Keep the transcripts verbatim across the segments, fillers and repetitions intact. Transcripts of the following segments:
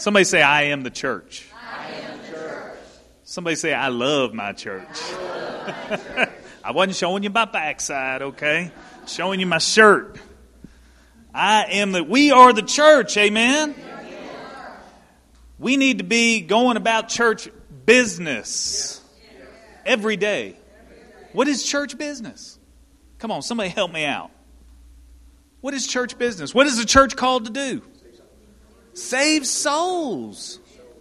Somebody say, I am the church. I am the church. Somebody say, I love my church. I love my church. I wasn't showing you my backside, okay? Showing you my shirt. I am the, we are the church, amen? We need to be going about church business every day. What is church business? Come on, somebody help me out. What is church business? What is the church called to do? Save souls.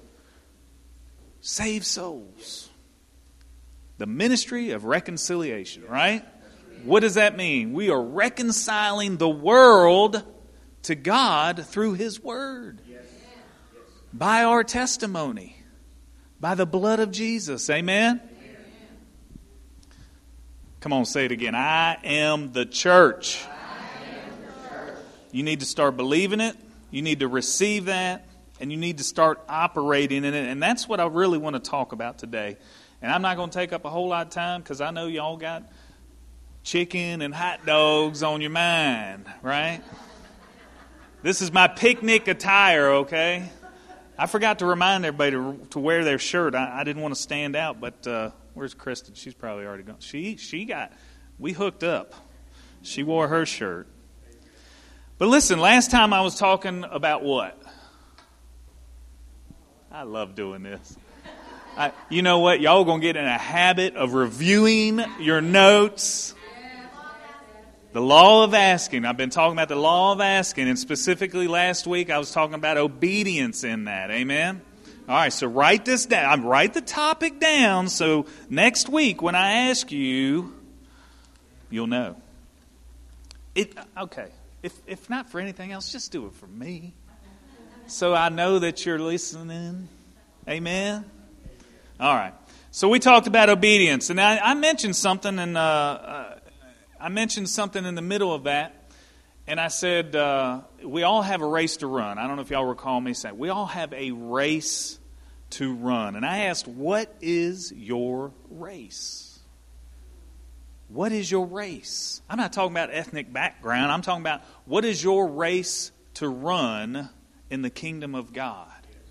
Save souls. The ministry of reconciliation, right? What does that mean? We are reconciling the world to God through His Word. By our testimony. By the blood of Jesus. Amen? Come on, say it again. I am the church. You need to start believing it. You need to receive that. And you need to start operating in it. And that's what I really want to talk about today. And I'm not going to take up a whole lot of time because I know y'all got chicken and hot dogs on your mind, right? This is my picnic attire, okay? I forgot to remind everybody to, to wear their shirt. I, I didn't want to stand out, but uh, where's Kristen? She's probably already gone. She, she got, we hooked up. She wore her shirt. But listen, last time I was talking about what? I love doing this. I, you know what? Y'all are going to get in a habit of reviewing your notes. The law of asking. I've been talking about the law of asking. And specifically last week I was talking about obedience in that. Amen? All right, so write this down. Write the topic down so next week when I ask you, you'll know. It okay. If if not for anything else, just do it for me. So I know that you're listening. Amen? All right. So we talked about obedience. And I, I mentioned something and uh, uh, I mentioned something in the middle of that. And I said, uh, we all have a race to run. I don't know if y'all recall me saying, we all have a race to run. And I asked, what is your race? What is your race? I'm not talking about ethnic background. I'm talking about what is your race to run in the kingdom of God?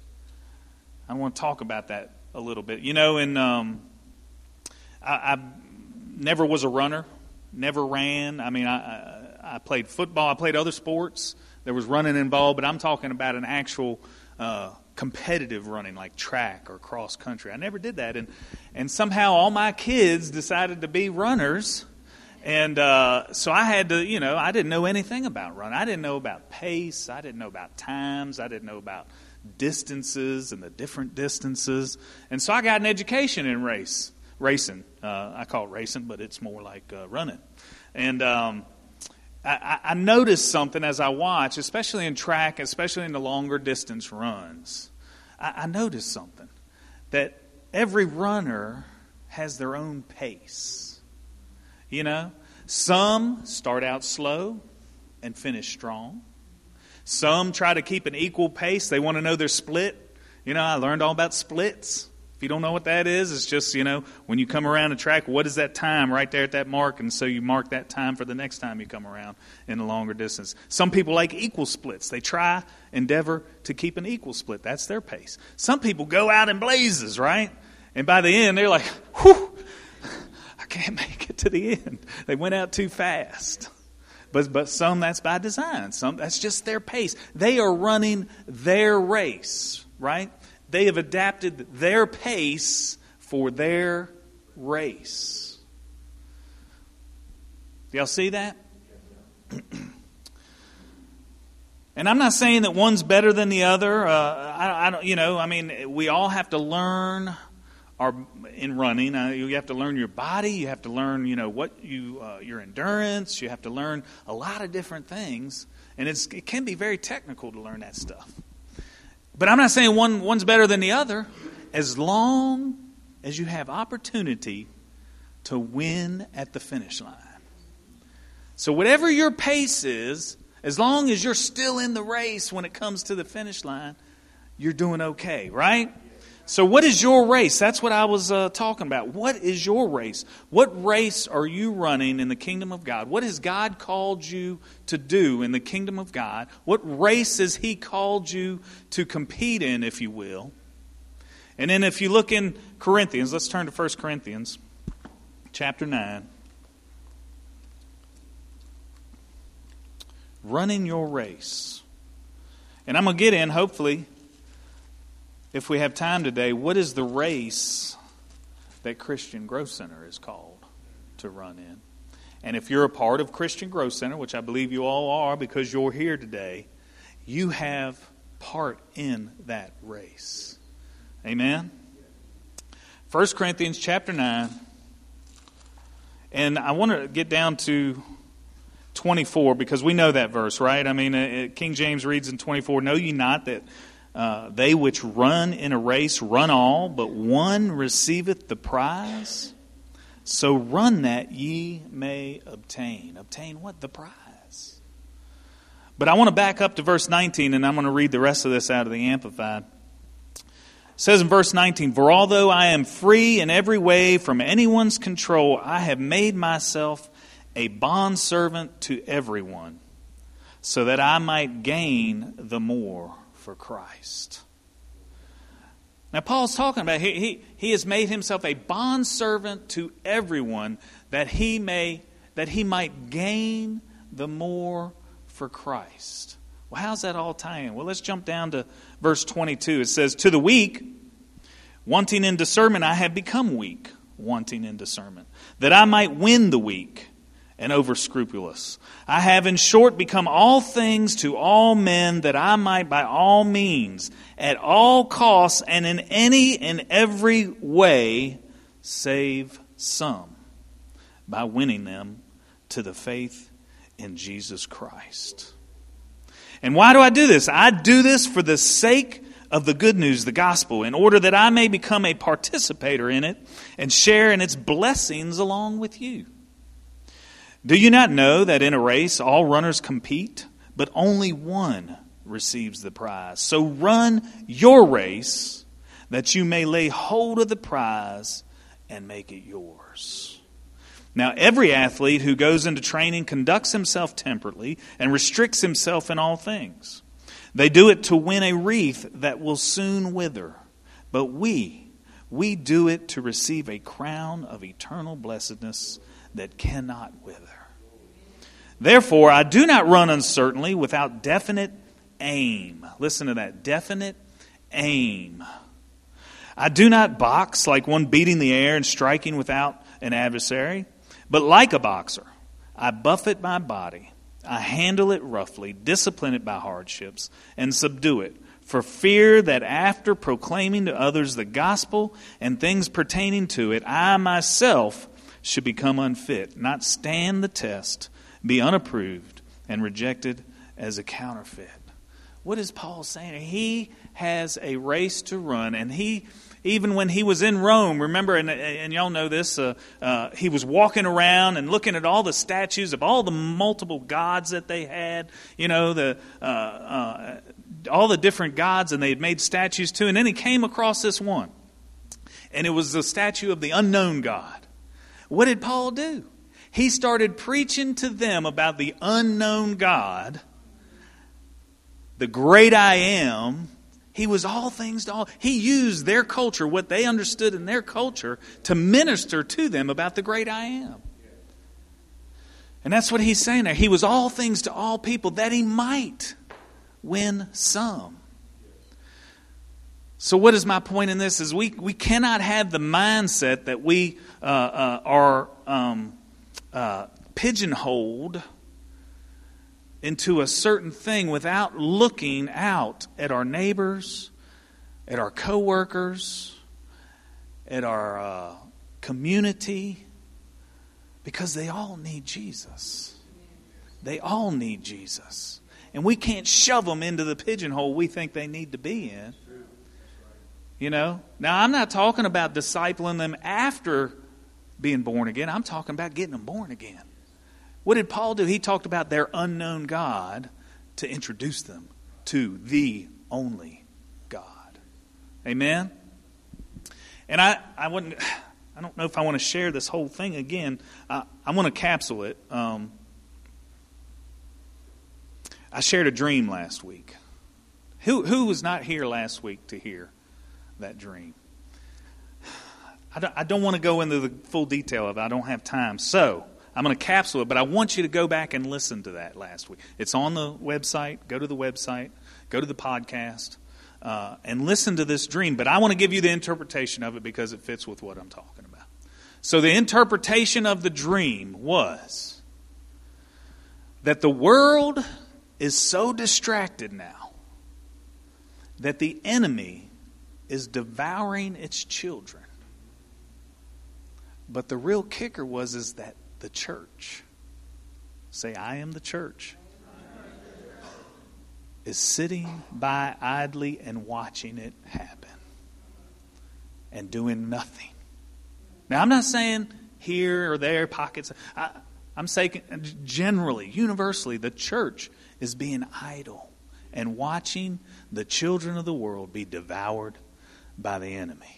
I want to talk about that a little bit. You know, and um, I, I never was a runner, never ran. I mean, I, I, I played football. I played other sports. There was running involved, but I'm talking about an actual uh, competitive running, like track or cross country. I never did that, and and somehow all my kids decided to be runners. And uh, so I had to, you know, I didn't know anything about running. I didn't know about pace. I didn't know about times. I didn't know about distances and the different distances. And so I got an education in race, racing. Uh, I call it racing, but it's more like uh, running. And um, I, I noticed something as I watch, especially in track, especially in the longer distance runs. I, I noticed something, that every runner has their own pace. You know, some start out slow and finish strong. Some try to keep an equal pace. They want to know their split. You know, I learned all about splits. If you don't know what that is, it's just, you know, when you come around a track, what is that time right there at that mark? And so you mark that time for the next time you come around in a longer distance. Some people like equal splits. They try, endeavor to keep an equal split. That's their pace. Some people go out in blazes, right? And by the end, they're like, whew, I can't make it to the end. They went out too fast. But but some, that's by design. Some, that's just their pace. They are running their race, right? They have adapted their pace for their race. Do y'all see that? And I'm not saying that one's better than the other. Uh, I, I don't, you know, I mean, we all have to learn our in running. Uh, you have to learn your body. You have to learn, you know, what you uh, your endurance. You have to learn a lot of different things, and it's it can be very technical to learn that stuff. But I'm not saying one one's better than the other, as long as you have opportunity to win at the finish line. So whatever your pace is, as long as you're still in the race when it comes to the finish line, you're doing okay, right? So what is your race? That's what I was uh, talking about. What is your race? What race are you running in the kingdom of God? What has God called you to do in the kingdom of God? What race has He called you to compete in, if you will? And then if you look in Corinthians, let's turn to First Corinthians chapter nine. Running your race. And I'm going to get in, hopefully, if we have time today, what is the race that Christian Growth Center is called to run in? And if you're a part of Christian Growth Center, which I believe you all are because you're here today, you have part in that race. Amen? First Corinthians chapter nine. And I want to get down to twenty-four because we know that verse, right? I mean, uh, King James reads in twenty-four, "Know ye not that Uh, they which run in a race run all, but one receiveth the prize? So run that ye may obtain." Obtain what? The prize. But I want to back up to verse nineteen, and I'm going to read the rest of this out of the Amplified. It says in verse nineteen, "For although I am free in every way from anyone's control, I have made myself a bondservant to everyone, so that I might gain the more for Christ." Now Paul's talking about he, he, he has made himself a bondservant to everyone that he may that he might gain the more for Christ. Well, how's that all tie in? Well, let's jump down to verse twenty-two. It says, "To the weak, wanting in discernment, I have become weak, wanting in discernment, that I might win the weak and over scrupulous. I have in short become all things to all men, that I might by all means, at all costs, and in any and every way, save some, by winning them to the faith in Jesus Christ." And why do I do this? I do this for the sake of the good news, the gospel, in order that I may become a participator in it and share in its blessings along with you. Do you not know that in a race all runners compete, but only one receives the prize? So run your race, that you may lay hold of the prize and make it yours. Now every athlete who goes into training conducts himself temperately and restricts himself in all things. They do it to win a wreath that will soon wither, but we, we do it to receive a crown of eternal blessedness that cannot wither. Therefore, I do not run uncertainly without definite aim. Listen to that. Definite aim. I do not box like one beating the air and striking without an adversary, but like a boxer, I buffet my body. I handle it roughly, discipline it by hardships, and subdue it, for fear that after proclaiming to others the gospel and things pertaining to it, I myself should become unfit, not stand the test, be unapproved, and rejected as a counterfeit. What is Paul saying? He has a race to run, and he, even when he was in Rome, remember, and, and y'all know this, uh, uh, he was walking around and looking at all the statues of all the multiple gods that they had, you know, the uh, uh, all the different gods, and they had made statues too. And then he came across this one, and it was the statue of the unknown God. What did Paul do? He started preaching to them about the unknown God, the great I am. He was all things to all. He used their culture, what they understood in their culture, to minister to them about the great I am. And that's what he's saying there. He was all things to all people, that he might win some. So what is my point in this? Is we, we cannot have the mindset that we uh, uh, are um, uh, pigeonholed into a certain thing without looking out at our neighbors, at our coworkers, at our uh, community, because they all need Jesus. They all need Jesus. And we can't shove them into the pigeonhole we think they need to be in. You know? Now, I'm not talking about discipling them after being born again. I'm talking about getting them born again. What did Paul do? He talked about their unknown God to introduce them to the only God. Amen? And I, I wouldn't, I don't know if I want to share this whole thing again. I, I want to capsule it. Um, I shared a dream last week. Who who was not here last week to hear that dream? I don't, I don't want to go into the full detail of it. I don't have time. So I'm going to capsule it, but I want you to go back and listen to that last week. It's on the website. Go to the website. Go to the podcast. Uh, and listen to this dream. But I want to give you the interpretation of it because it fits with what I'm talking about. So the interpretation of the dream was that the world is so distracted now that the enemy is devouring its children. But the real kicker was is that the church, say, I am the church, is sitting by idly and watching it happen and doing nothing. Now, I'm not saying here or there, pockets. I, I'm saying generally, universally, the church is being idle and watching the children of the world be devoured by the enemy.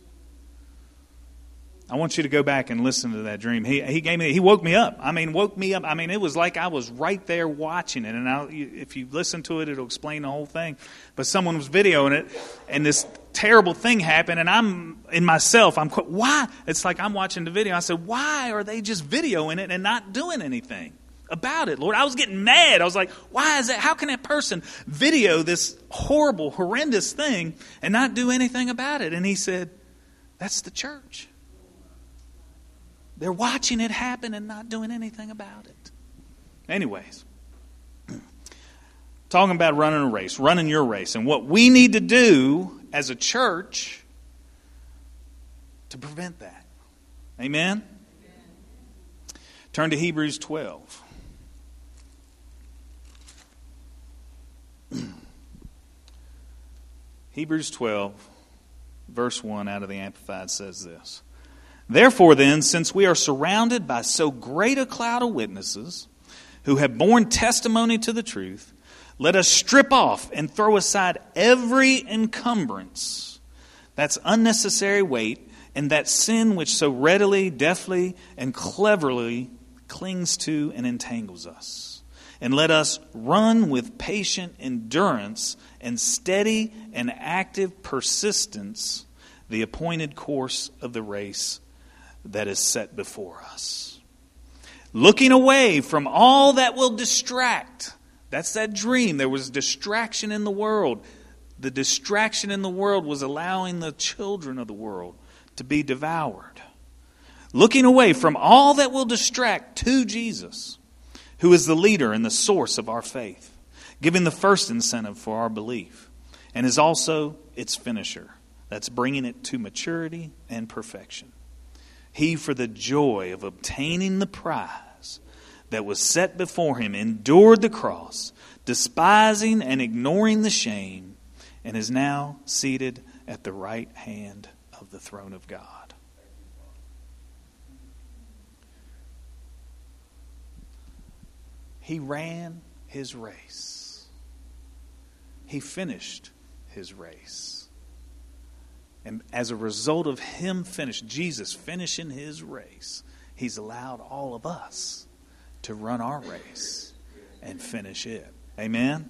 I want you to go back and listen to that dream. He he gave me he woke me up. I mean, woke me up. I mean, it was like I was right there watching it. And I, if you listen to it, it'll explain the whole thing. But someone was videoing it, and this terrible thing happened. And I'm in myself. I'm why? It's like I'm watching the video. I said, why are they just videoing it and not doing anything about it, Lord? I was getting mad. I was like, why is that? How can that person video this horrible, horrendous thing and not do anything about it? And he said, that's the church. They're watching it happen and not doing anything about it. Anyways, talking about running a race, running your race, and what we need to do as a church to prevent that. Amen? Amen. Turn to Hebrews twelve. Hebrews twelve, verse one out of the Amplified says this. Therefore then, since we are surrounded by so great a cloud of witnesses who have borne testimony to the truth, let us strip off and throw aside every encumbrance, that's unnecessary weight, and that sin which so readily, deftly, and cleverly clings to and entangles us. And let us run with patient endurance and steady and active persistence the appointed course of the race that is set before us. Looking away from all that will distract. That's that dream. There was distraction in the world. The distraction in the world was allowing the children of the world to be devoured. Looking away from all that will distract to Jesus, who is the leader and the source of our faith, giving the first incentive for our belief, and is also its finisher. That's bringing it to maturity and perfection. He, for the joy of obtaining the prize that was set before him, endured the cross, despising and ignoring the shame, and is now seated at the right hand of the throne of God. He ran his race. He finished his race. And as a result of him finish, Jesus finishing his race, he's allowed all of us to run our race and finish it. Amen?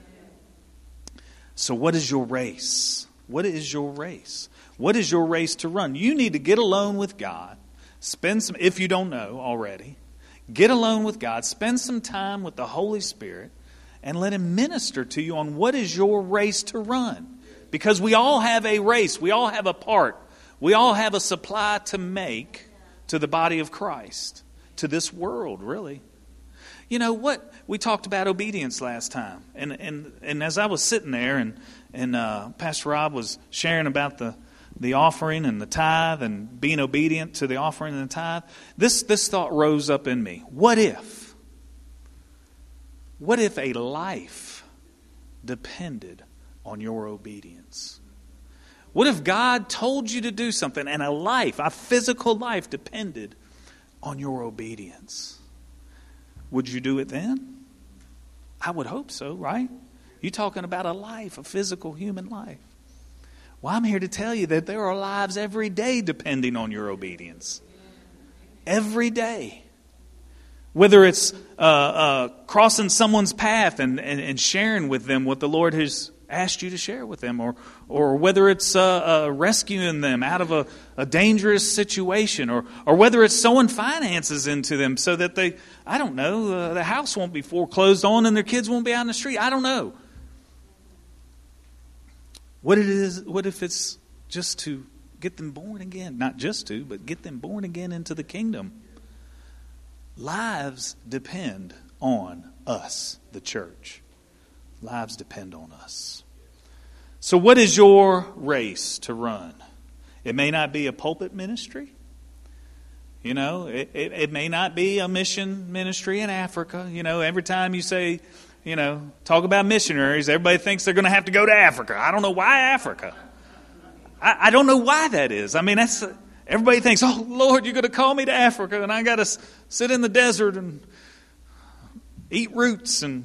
So what is your race? What is your race? What is your race to run? You need to get alone with God. Spend some, if you don't know already, get alone with God. Spend some time with the Holy Spirit and let him minister to you on what is your race to run. Because we all have a race. We all have a part. We all have a supply to make to the body of Christ. To this world, really. You know what? We talked about obedience last time. And and, and as I was sitting there and, and uh, Pastor Rob was sharing about the, the offering and the tithe and being obedient to the offering and the tithe, this, this thought rose up in me. What if? What if a life depended on your obedience? What if God told you to do something and a life, a physical life, depended on your obedience? Would you do it then? I would hope so, right? You're talking about a life, a physical human life. Well, I'm here to tell you that there are lives every day depending on your obedience. Every day. Whether it's uh, uh, crossing someone's path and, and, and sharing with them what the Lord has asked you to share with them, or or whether it's uh, uh, rescuing them out of a, a dangerous situation, or or whether it's sowing finances into them so that they, I don't know, uh, the house won't be foreclosed on and their kids won't be out in the street. I don't know. What it is? What if it's just to get them born again? Not just to, but get them born again into the kingdom. Lives depend on us, the church. Lives depend on us. So what is your race to run? It may not be a pulpit ministry. You know, it, it, it may not be a mission ministry in Africa. You know, every time you say, you know, talk about missionaries, everybody thinks they're going to have to go to Africa. I don't know why Africa. I, I don't know why that is. I mean, that's everybody thinks, oh, Lord, you're going to call me to Africa, and I got to sit in the desert and eat roots and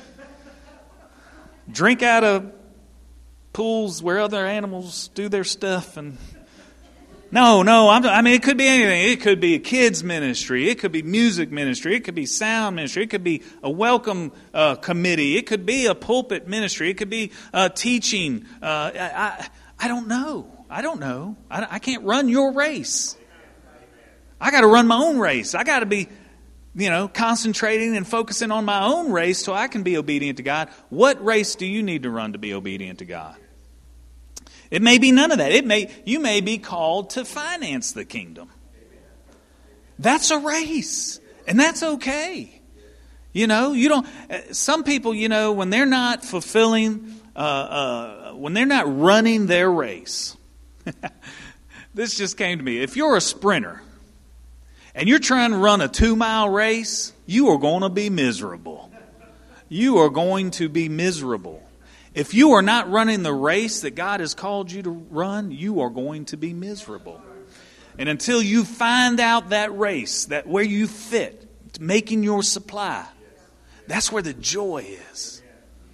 drink out of pools where other animals do their stuff. And no, no, I'm, I mean, it could be anything. It could be a kids ministry. It could be music ministry. It could be sound ministry. It could be a welcome uh, committee. It could be a pulpit ministry. It could be uh, teaching. Uh, I, I, I don't know. I don't know. I, I can't run your race. I got to run my own race. I got to be, you know, concentrating and focusing on my own race so I can be obedient to God. What race do you need to run to be obedient to God? It may be none of that. It may you may be called to finance the kingdom. That's a race, and that's okay. You know, you don't. Some people, you know, when they're not fulfilling, uh, uh, when they're not running their race. This just came to me. If you're a sprinter and you're trying to run a two-mile race, you are going to be miserable. You are going to be miserable. If you are not running the race that God has called you to run, you are going to be miserable. And until you find out that race, that where you fit, making your supply, that's where the joy is.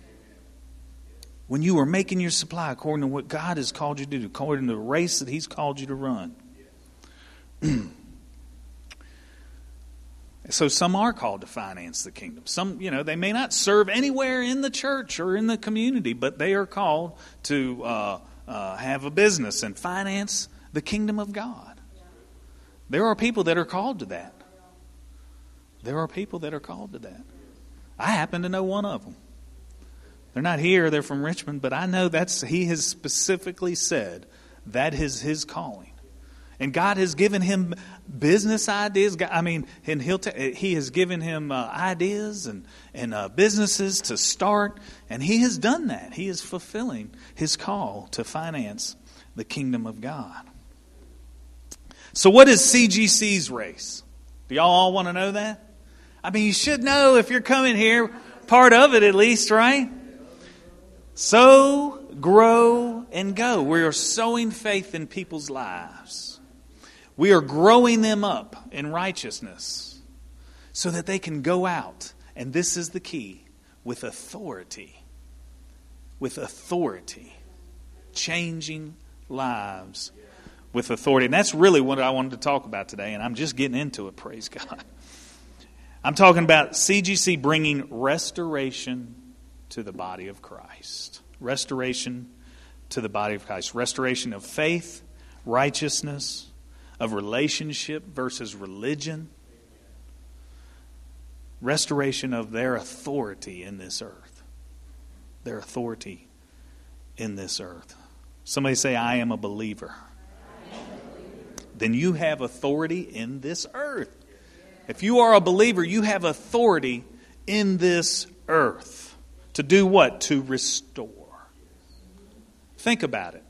When you are making your supply according to what God has called you to do, according to the race that He's called you to run. So some are called to finance the kingdom. Some, you know, they may not serve anywhere in the church or in the community, but they are called to uh, uh, have a business and finance the kingdom of God. There are people that are called to that. There are people that are called to that. I happen to know one of them. They're not here, they're from Richmond, but I know that's, he has specifically said that is his calling. And God has given him business ideas. I mean, and he'll t- he has given him uh, ideas and, and uh, businesses to start. And he has done that. He is fulfilling his call to finance the kingdom of God. So what is C G C's race? Do y'all all want to know that? I mean, you should know if you're coming here, part of it at least, right? Sow, grow, and go. We are sowing faith in people's lives. We are growing them up in righteousness so that they can go out, and this is the key, with authority. With authority. Changing lives with authority. And that's really what I wanted to talk about today, and I'm just getting into it, praise God. I'm talking about C G C bringing restoration to the body of Christ. Restoration to the body of Christ. Restoration of faith, righteousness, of relationship versus religion. Restoration of their authority in this earth. Their authority in this earth. Somebody say, I am a believer. I am a believer. Then you have authority in this earth. If you are a believer, you have authority in this earth. To do what? To restore. Think about it.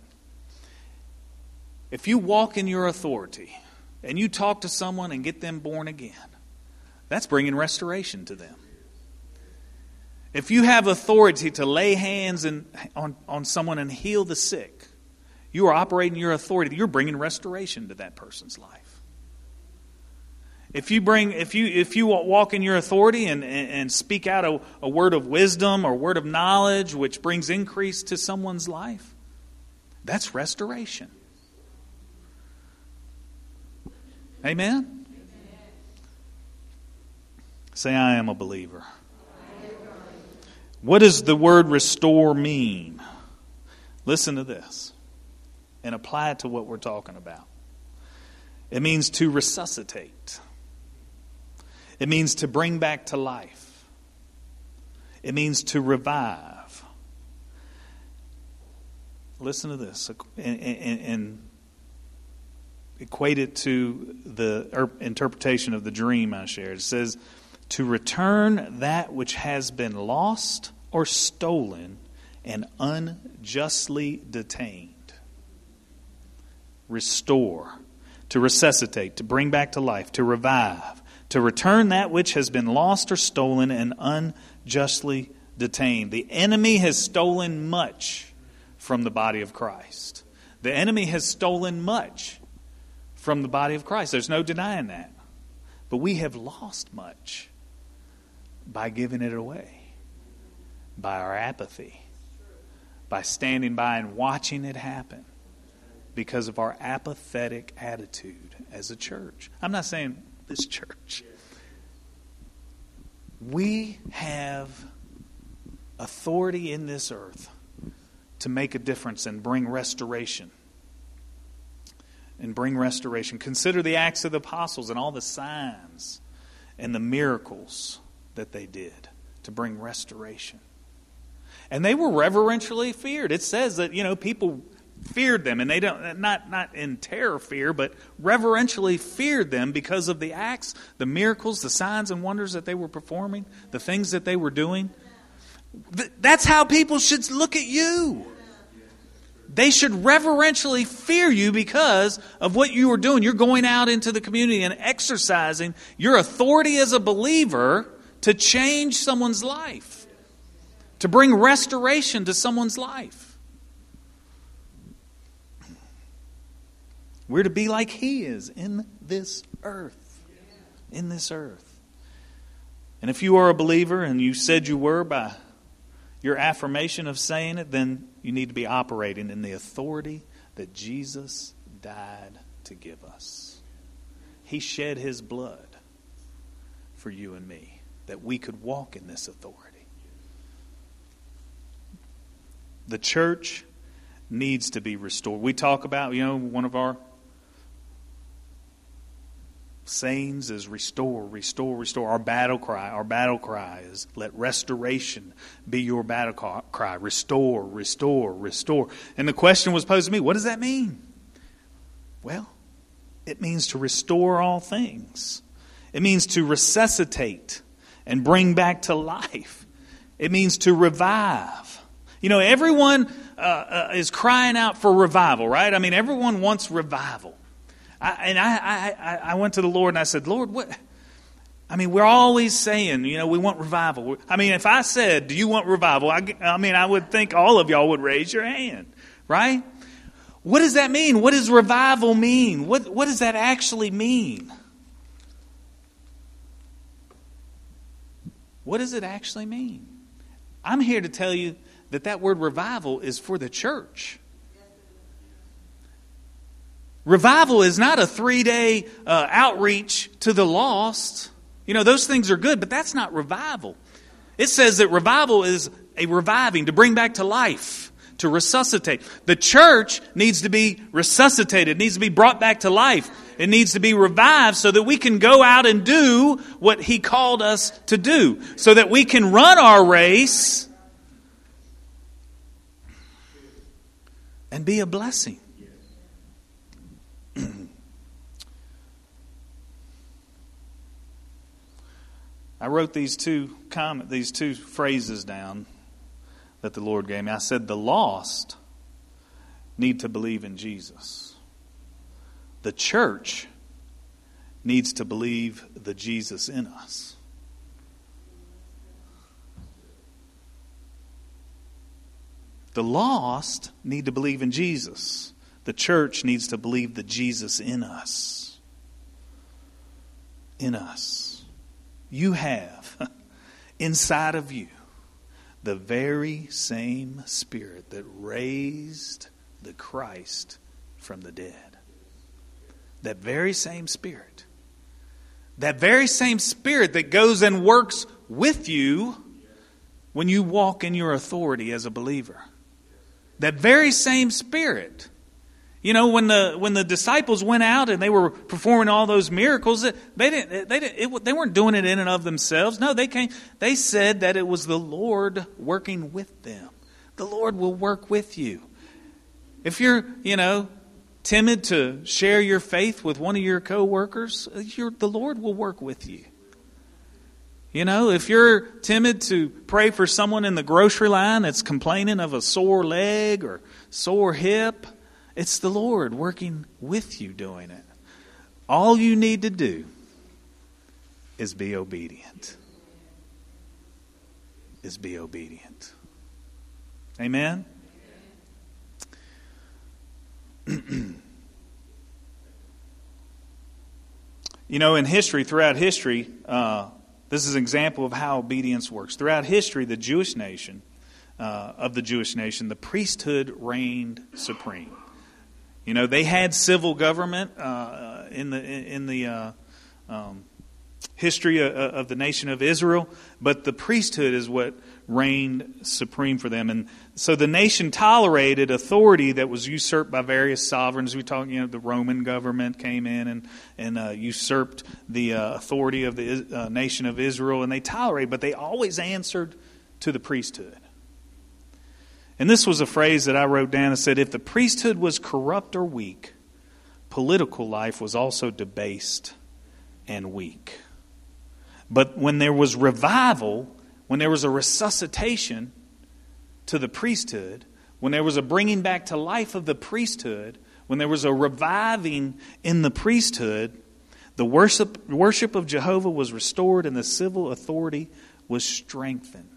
If you walk in your authority and you talk to someone and get them born again, that's bringing restoration to them. If you have authority to lay hands in, on, on someone and heal the sick, you are operating your authority. You're bringing restoration to that person's life. If you bring, if you if you walk in your authority and, and, and speak out a, a word of wisdom or word of knowledge which brings increase to someone's life, That's restoration. Amen? Say, I am a believer. What does the word restore mean? Listen to this and apply it to what we're talking about. It means to resuscitate. It means to bring back to life. It means to revive. Listen to this and, and, and equate it to the interpretation of the dream I shared. It says, to return that which has been lost or stolen and unjustly detained. Restore, to resuscitate, to bring back to life, to revive, to return that which has been lost or stolen and unjustly detained. The enemy has stolen much from the body of Christ. The enemy has stolen much from the body of Christ. There's no denying that. But we have lost much by giving it away, by our apathy, by standing by and watching it happen because of our apathetic attitude as a church. I'm not saying this church. We have authority in this earth to make a difference and bring restoration. And bring restoration. Consider the Acts of the Apostles and all the signs and the miracles that they did to bring restoration. And they were reverentially feared. It says that, you know, people feared them, and they don't, not, not in terror fear, but reverentially feared them because of the acts, the miracles, the signs and wonders that they were performing, the things that they were doing. That's how people should look at you. They should reverentially fear you because of what you are doing. You're going out into the community and exercising your authority as a believer to change someone's life, to bring restoration to someone's life. We're to be like He is in this earth. In this earth. And if you are a believer and you said you were by your affirmation of saying it, then you need to be operating in the authority that Jesus died to give us. He shed His blood for you and me, that we could walk in this authority. The church needs to be restored. We talk about, you know, one of our sayings is restore, restore, restore. Our battle cry, our battle cry is let restoration be your battle cry. Restore, restore, restore. And the question was posed to me, what does that mean? Well, it means to restore all things. It means to resuscitate and bring back to life. It means to revive. You know, everyone uh, uh, is crying out for revival, right? I mean, everyone wants revival. I, and I, I, I went to the Lord and I said, Lord, what? I mean, we're always saying, you know, we want revival. I mean, if I said, do you want revival? I, I mean, I would think all of y'all would raise your hand, right? What does that mean? What does revival mean? What, what does that actually mean? What does it actually mean? I'm here to tell you that that word revival is for the church. Revival is not a three-day uh, outreach to the lost. You know, those things are good, but that's not revival. It says that revival is a reviving, to bring back to life, to resuscitate. The church needs to be resuscitated, needs to be brought back to life. It needs to be revived so that we can go out and do what He called us to do, so that we can run our race and be a blessing. I wrote these two comment, these two phrases down that the Lord gave me. I said, the lost need to believe in Jesus. The church needs to believe the Jesus in us. The lost need to believe in Jesus. The church needs to believe the Jesus in us. In us. You have inside of you the very same Spirit that raised the Christ from the dead. That very same Spirit. That very same Spirit that goes and works with you when you walk in your authority as a believer. That very same Spirit. You know, when the when the disciples went out and they were performing all those miracles, they didn't they didn't it, they weren't doing it in and of themselves. No, they came. They said that it was the Lord working with them. The Lord will work with you. If you're, you know, timid to share your faith with one of your co-workers, you're, the Lord will work with you. You know, if you're timid to pray for someone in the grocery line that's complaining of a sore leg or sore hip, it's the Lord working with you doing it. All you need to do is be obedient. Is be obedient. Amen? You know, in history, throughout history, uh, this is an example of how obedience works. Throughout history, the Jewish nation, uh, of the Jewish nation, the priesthood reigned supreme. You know, they had civil government uh, in the in the uh, um, history of, of the nation of Israel, but the priesthood is what reigned supreme for them. And so the nation tolerated authority that was usurped by various sovereigns. We talk, you know, the Roman government came in and and uh, usurped the uh, authority of the uh, nation of Israel, and they tolerated, but they always answered to the priesthood. And this was a phrase that I wrote down that said, if the priesthood was corrupt or weak, political life was also debased and weak. But when there was revival, when there was a resuscitation to the priesthood, when there was a bringing back to life of the priesthood, when there was a reviving in the priesthood, the worship, worship of Jehovah was restored and the civil authority was strengthened.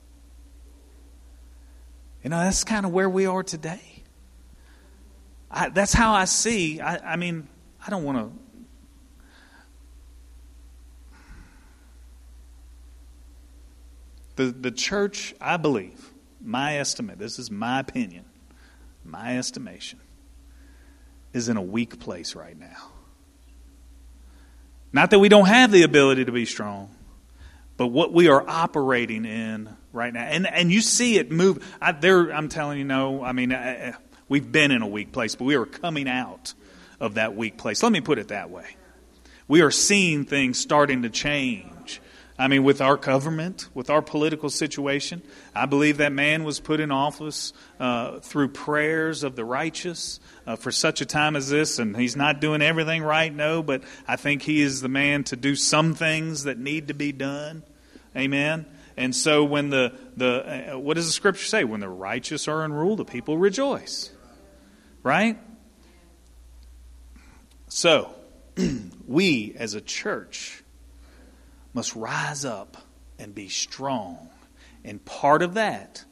You know, that's kind of where we are today. I, that's how I see. I, I mean, I don't want to. The, the church, I believe, my estimate, this is my opinion, my estimation, is in a weak place right now. Not that we don't have the ability to be strong, but what we are operating in right now. And and you see it move. I, there, I'm telling you, no, I mean, I, we've been in a weak place, but we are coming out of that weak place. Let me put it that way. We are seeing things starting to change. I mean, with our government, with our political situation, I believe that man was put in office uh, through prayers of the righteous uh, for such a time as this. And he's not doing everything right, no, but I think he is the man to do some things that need to be done. Amen. And so when the, the uh, what does the scripture say? When the righteous are in rule, the people rejoice. Right? So, we as a church must rise up and be strong. And part of that,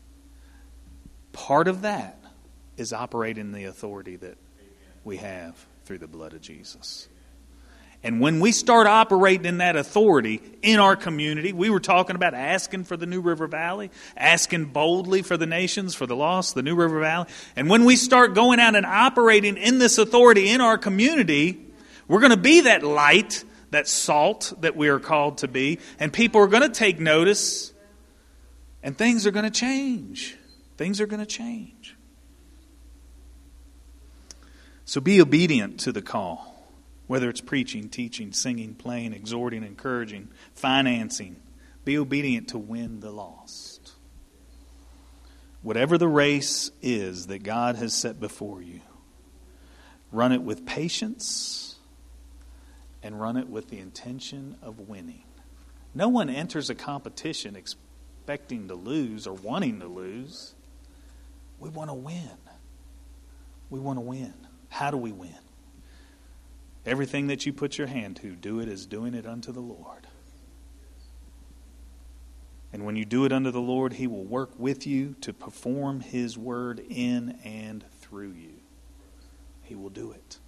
part of that is operating the authority that we have through the blood of Jesus. And when we start operating in that authority in our community, we were talking about asking for the New River Valley, asking boldly for the nations, for the lost, the New River Valley. And when we start going out and operating in this authority in our community, we're going to be that light, that salt that we are called to be. And people are going to take notice. And things are going to change. Things are going to change. So be obedient to the call. Whether it's preaching, teaching, singing, playing, exhorting, encouraging, financing. Be obedient to win the lost. Whatever the race is that God has set before you, run it with patience and run it with the intention of winning. No one enters a competition expecting to lose or wanting to lose. We want to win. We want to win. How do we win? Everything that you put your hand to, do it as doing it unto the Lord. And when you do it unto the Lord, He will work with you to perform His word in and through you. He will do it.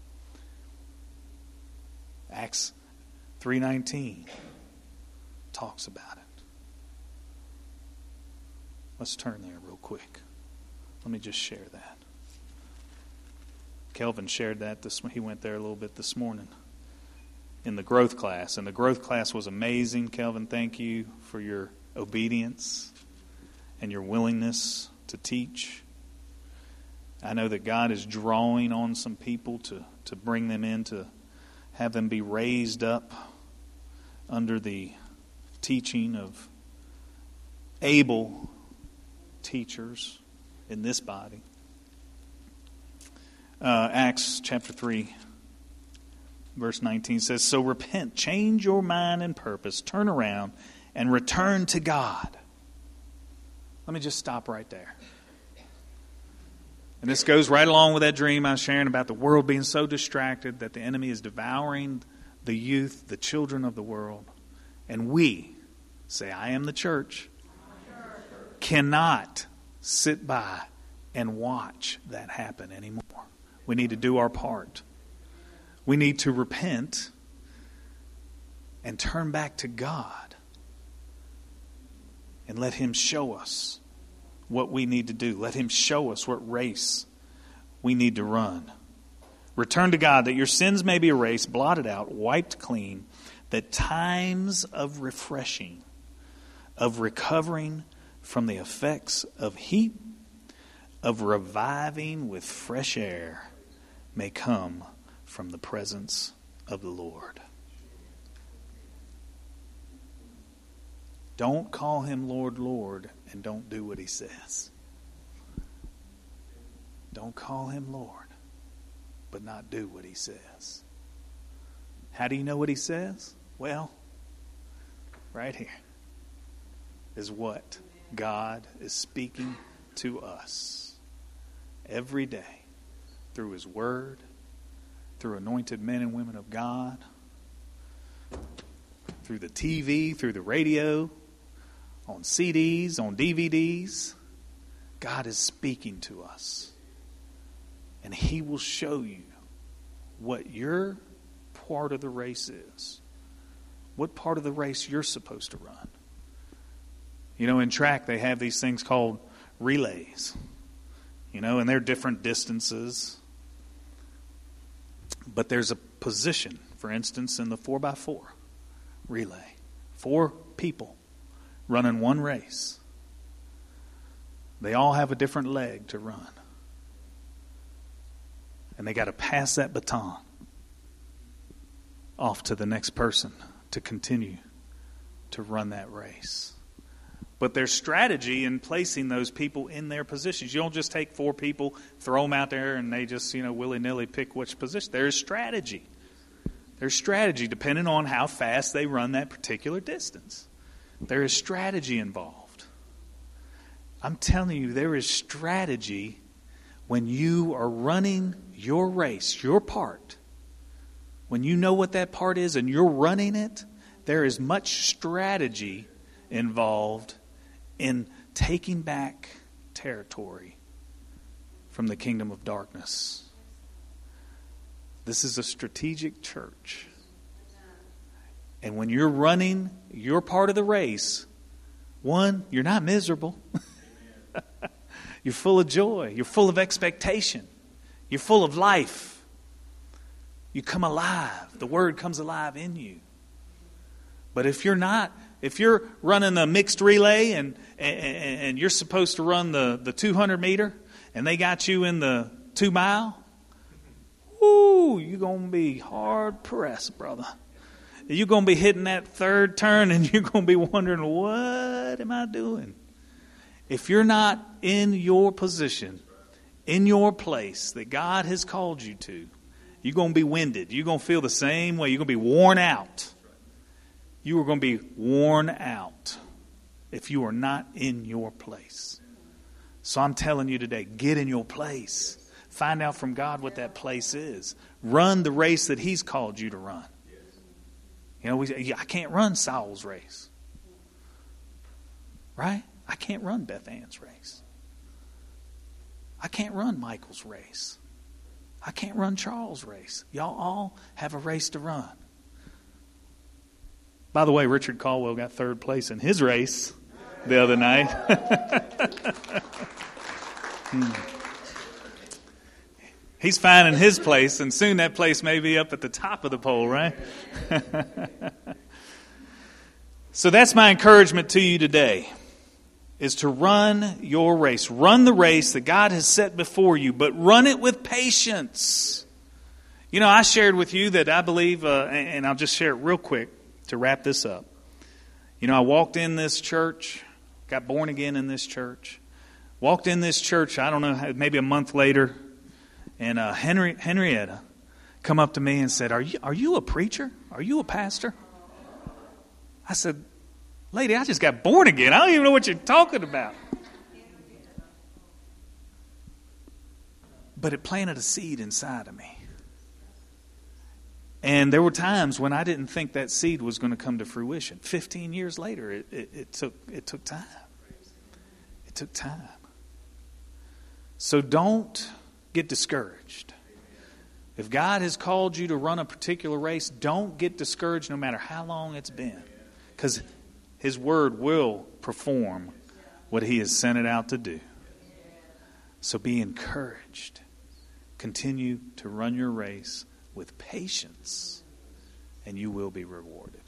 Acts three nineteen talks about it. Let's turn there real quick. Let me just share that. Kelvin shared that this. He went there a little bit this morning in the growth class, and the growth class was amazing. Kelvin, thank you for your obedience and your willingness to teach. I know that God is drawing on some people to, to bring them in, to have them be raised up under the teaching of able teachers in this body. Uh, Acts chapter three, verse nineteen says, "So repent, change your mind and purpose, turn around, and return to God." Let me just stop right there. And this goes right along with that dream I was sharing about the world being so distracted that the enemy is devouring the youth, the children of the world. And we, say, I am the church, cannot sit by and watch that happen anymore. We need to do our part. We need to repent and turn back to God and let Him show us what we need to do. Let Him show us what race we need to run. Return to God that your sins may be erased, blotted out, wiped clean, that times of refreshing, of recovering from the effects of heat, of reviving with fresh air, may come from the presence of the Lord. Don't call Him Lord, Lord, and don't do what He says. Don't call Him Lord, but not do what He says. How do you know what He says? Well, right here is what God is speaking to us every day through His Word, through anointed men and women of God, through the T V, through the radio, on C Ds, on D V Ds. God is speaking to us. And He will show you what your part of the race is. What part of the race you're supposed to run. You know, in track they have these things called relays. You know, and they're different distances. But there's a position, for instance, in the four by four relay. Four people running one race. They all have a different leg to run. And they got to pass that baton off to the next person to continue to run that race. But there's strategy in placing those people in their positions. You don't just take four people, throw them out there, and they just, you know, willy-nilly pick which position. There's strategy. There's strategy depending on how fast they run that particular distance. There is strategy involved. I'm telling you, there is strategy when you are running your race, your part. When you know what that part is and you're running it, there is much strategy involved in taking back territory from the kingdom of darkness. This is a strategic church. And when you're running your part of the race, one, you're not miserable. You're full of joy. You're full of expectation. You're full of life. You come alive. The Word comes alive in you. But if you're not, if you're running a mixed relay and and, and you're supposed to run the, the two hundred meter and they got you in the two mile, whoo, you're going to be hard pressed, brother. You're going to be hitting that third turn and you're going to be wondering, what am I doing? If you're not in your position, in your place that God has called you to, you're going to be winded. You're going to feel the same way. You're going to be worn out. You are going to be worn out if you are not in your place. So I'm telling you today, get in your place. Find out from God what that place is. Run the race that He's called you to run. You know, we say, I can't run Saul's race. Right? I can't run Beth Ann's race. I can't run Michael's race. I can't run Charles' race. Y'all all have a race to run. By the way, Richard Caldwell got third place in his race the other night. hmm. He's finding his place, and soon that place may be up at the top of the pole, right? So that's my encouragement to you today, is to run your race. Run the race that God has set before you, but run it with patience. You know, I shared with you that I believe, uh, and I'll just share it real quick to wrap this up. You know, I walked in this church, got born again in this church. Walked in this church, I don't know, maybe a month later, and uh, Henry, Henrietta come up to me and said, are you, are you a preacher? Are you a pastor? I said, lady, I just got born again. I don't even know what you're talking about. But it planted a seed inside of me. And there were times when I didn't think that seed was going to come to fruition. Fifteen years later, it, it, it took it took time. It took time. So don't get discouraged. If God has called you to run a particular race, don't get discouraged no matter how long it's been. Because His Word will perform what He has sent it out to do. So be encouraged. Continue to run your race with patience, and you will be rewarded.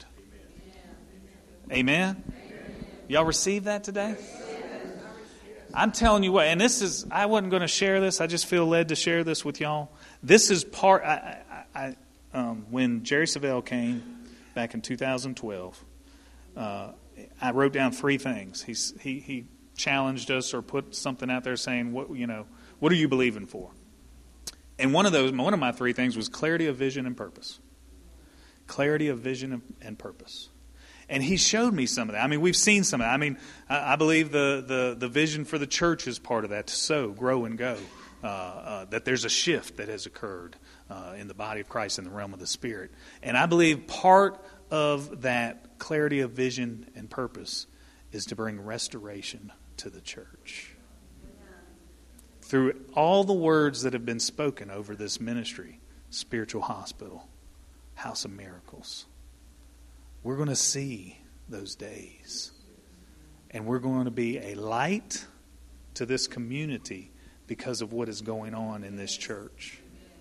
Amen? Y'all receive that today? I'm telling you what, and this is, I wasn't going to share this. I just feel led to share this with y'all. This is part, I, I, I um, when Jerry Savelle came back in two thousand twelve, uh, I wrote down three things. He's, he he challenged us or put something out there saying, what you know, what are you believing for? And one of those, one of my three things was clarity of vision and purpose. Clarity of vision and purpose. And he showed me some of that. I mean, we've seen some of that. I mean, I, I believe the, the, the vision for the church is part of that, to sow, grow, and go. Uh, uh, that there's a shift that has occurred uh, in the body of Christ in the realm of the Spirit. And I believe part of that clarity of vision and purpose is to bring restoration to the church. Through all the words that have been spoken over this ministry, Spiritual Hospital, House of Miracles, we're going to see those days. And we're going to be a light to this community because of what is going on in this church.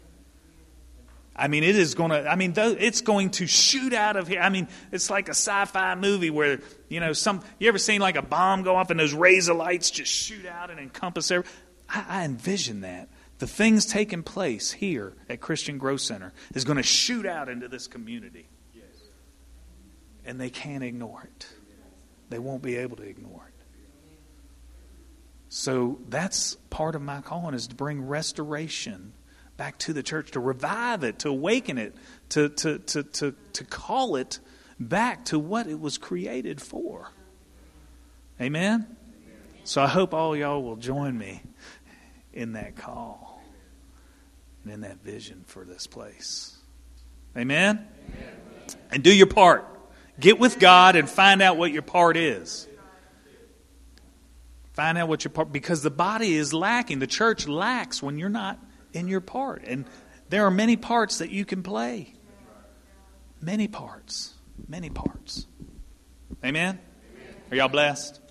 I mean, it is going to, I mean, it's going to shoot out of here. I mean, it's like a sci-fi movie where, you know, some, you ever seen like a bomb go off and those razor lights just shoot out and encompass everything? I, I envision that. The things taking place here at Christian Growth Center is going to shoot out into this community. And they can't ignore it. They won't be able to ignore it. So that's part of my calling, is to bring restoration back to the church, to revive it, to awaken it, to, to, to, to, to call it back to what it was created for. Amen? So I hope all y'all will join me in that call and in that vision for this place. Amen? Amen. And do your part. Get with God and find out what your part is. Find out what your part, because the body is lacking. The church lacks when you're not in your part. And there are many parts that you can play. Many parts. Many parts. Amen? Are y'all blessed?